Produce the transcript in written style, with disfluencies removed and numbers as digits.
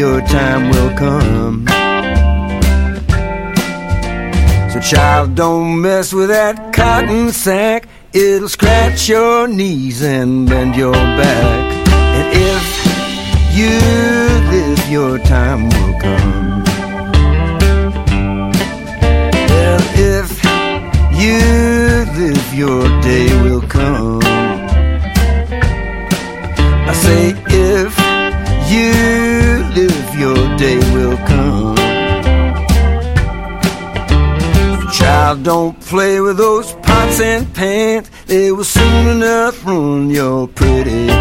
your time will come. So child, don't mess with that cotton sack. It'll scratch your knees and bend your back. And if you live, your time will come. Well, if you live, your day will come. I say if you live, your day will come. Child, don't play with those pots and pans. They will soon enough ruin your pretty